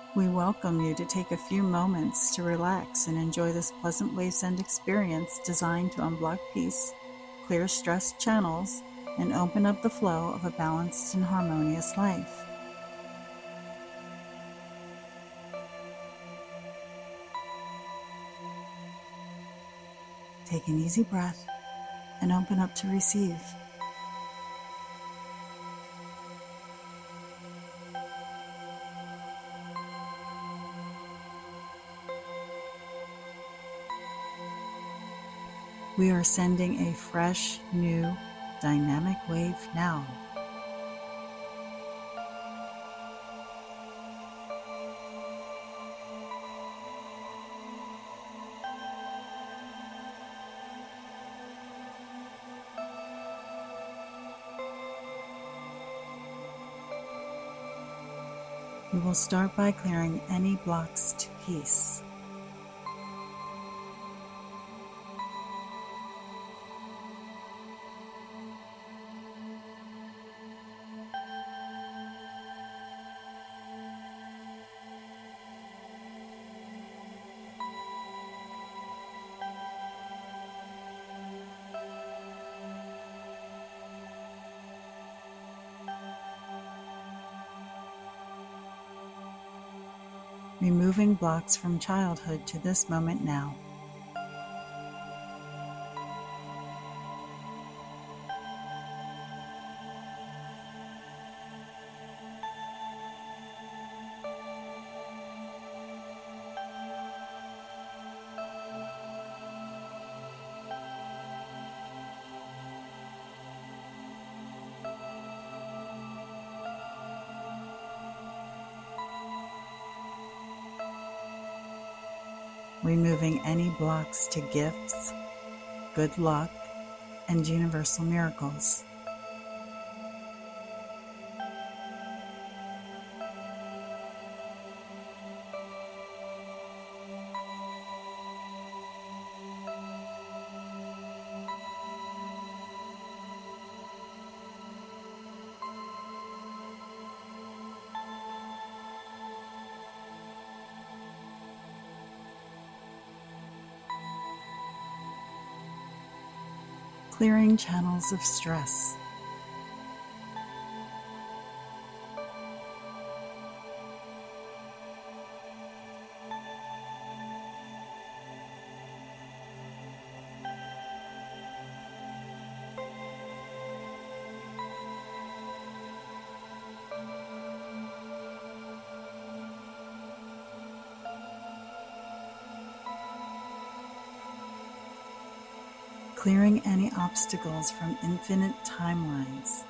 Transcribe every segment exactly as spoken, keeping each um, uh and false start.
We welcome you to take a few moments to relax and enjoy this pleasant Wavesend experience designed to unblock peace, clear stress channels, and open up the flow of a balanced and harmonious life. Take an easy breath and open up to receive. We are sending a fresh, new, dynamic wave now. We will start by clearing any blocks to peace. Removing blocks from childhood to this moment now. Removing any blocks to gifts, good luck, and universal miracles. Clearing channels of stress. Clearing any obstacles from infinite timelines.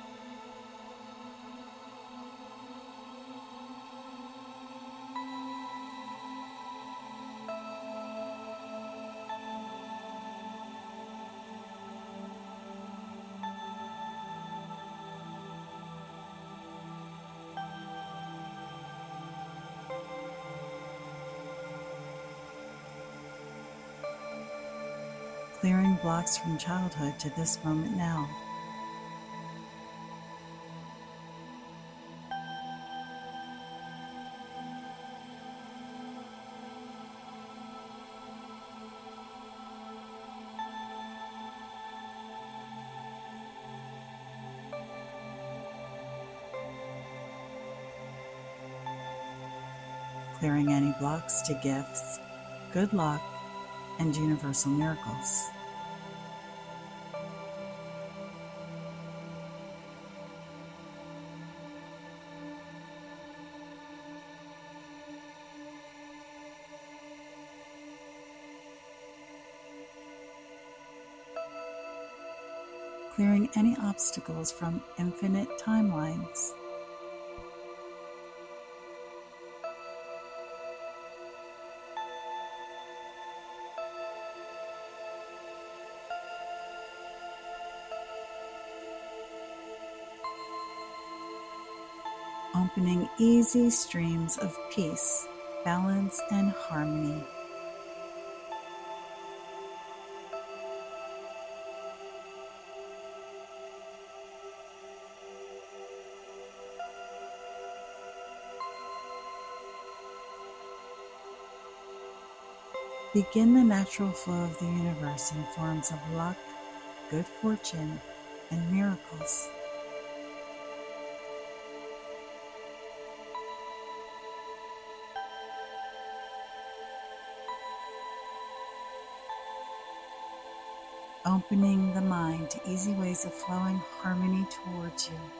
Clearing blocks from childhood to this moment now. Clearing any blocks to gifts, good luck, and universal miracles. Clearing any obstacles from infinite timelines. Opening easy streams of peace, balance, and harmony. Begin the natural flow of the universe in forms of luck, good fortune, and miracles. Opening the mind to easy ways of flowing harmony towards you.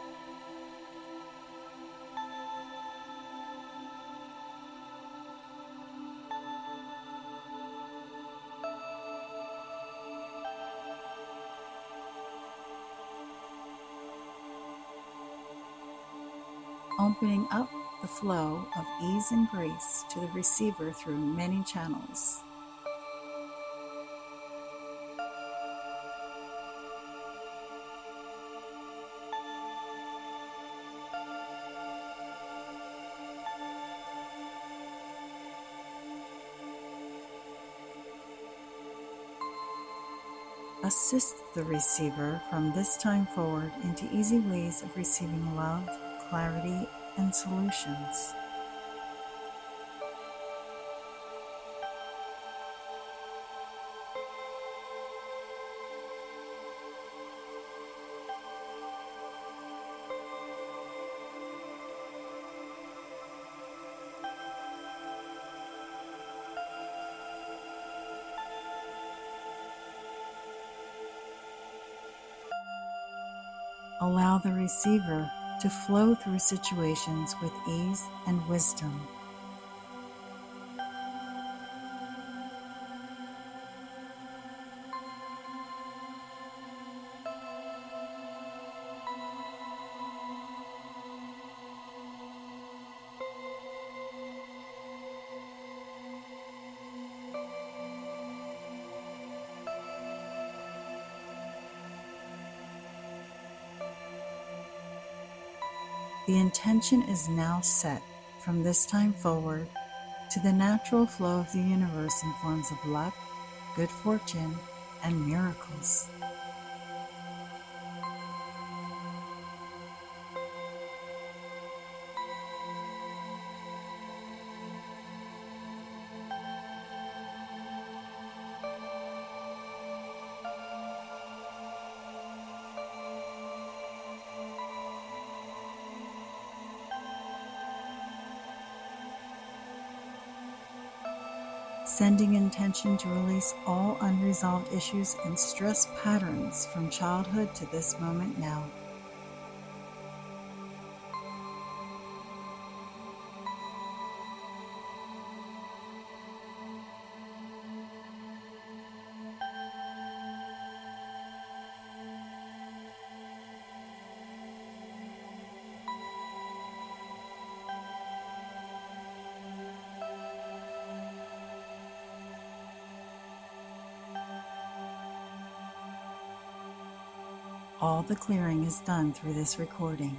Opening up the flow of ease and grace to the receiver through many channels. Assist the receiver from this time forward into easy ways of receiving love, clarity, and solutions. Allow the receiver to flow through situations with ease and wisdom. The intention is now set from this time forward to the natural flow of the universe in forms of luck, good fortune, and miracles. Sending intention to release all unresolved issues and stress patterns from childhood to this moment now. All the clearing is done through this recording.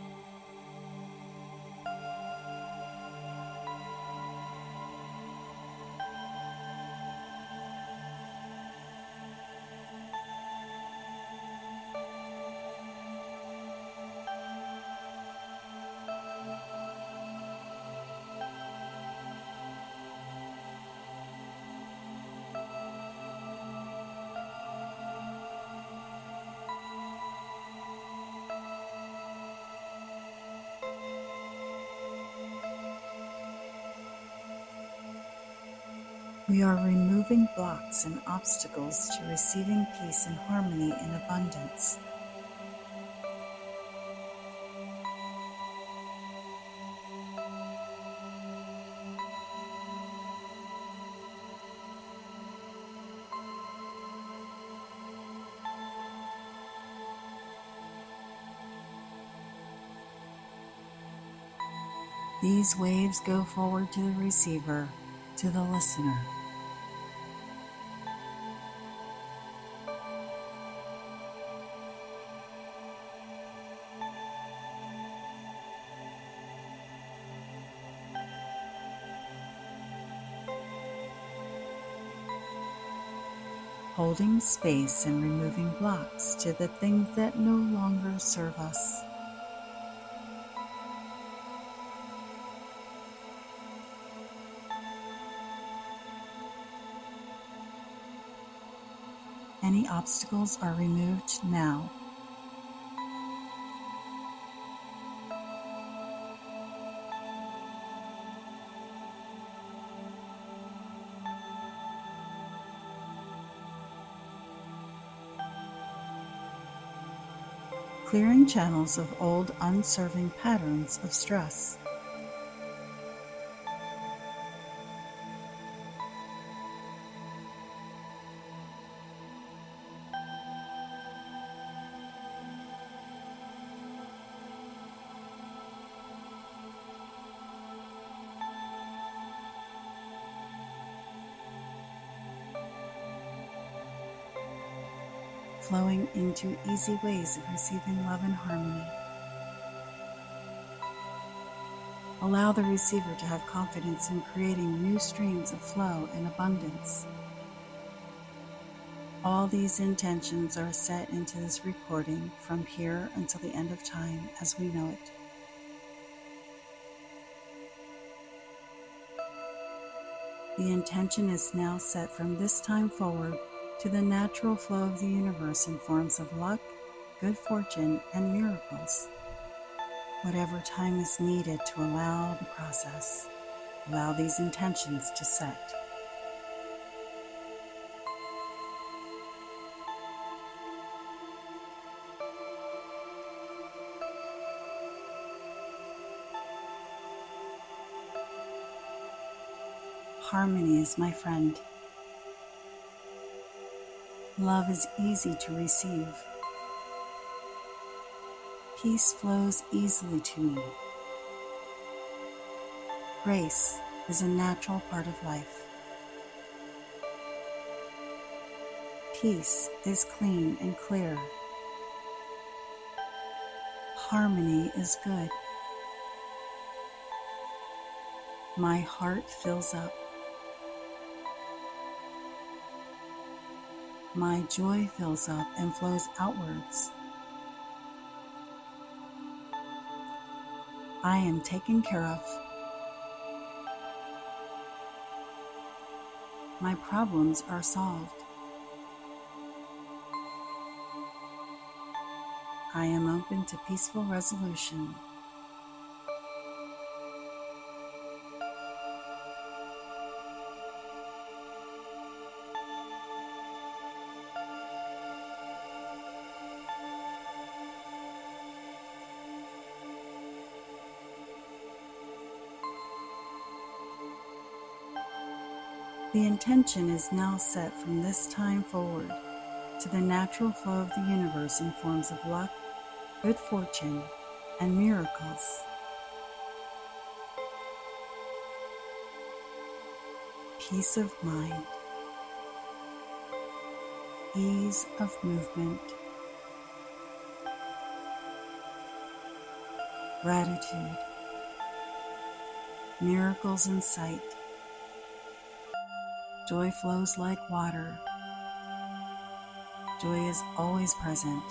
We are removing blocks and obstacles to receiving peace and harmony in abundance. These waves go forward to the receiver, to the listener. Holding space and removing blocks to the things that no longer serve us. Any obstacles are removed now. Clearing channels of old unserving patterns of stress. Flowing into easy ways of receiving love and harmony. Allow the receiver to have confidence in creating new streams of flow and abundance. All these intentions are set into this recording from here until the end of time as we know it. The intention is now set from this time forward to the natural flow of the universe in forms of luck, good fortune, and miracles. Whatever time is needed to allow the process, allow these intentions to set. Harmony is my friend. Love is easy to receive. Peace flows easily to me. Grace is a natural part of life. Peace is clean and clear. Harmony is good. My heart fills up. My joy fills up and flows outwards. I am taken care of. My problems are solved. I am open to peaceful resolution. The intention is now set from this time forward to the natural flow of the universe in forms of luck, good fortune, and miracles. Peace of mind, ease of movement, gratitude, miracles in sight. Joy flows like water. Joy is always present.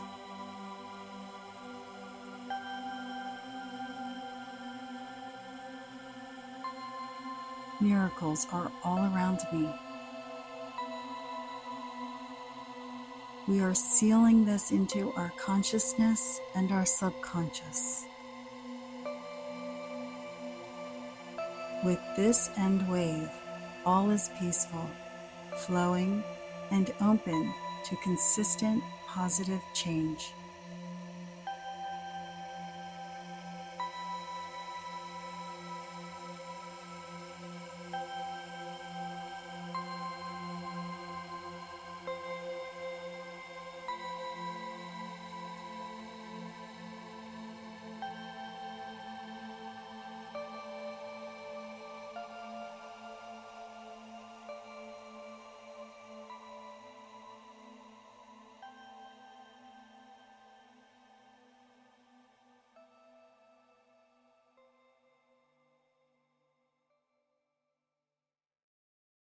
Miracles are all around me. We are sealing this into our consciousness and our subconscious. With this end wave, all is peaceful, flowing, and open to consistent positive change.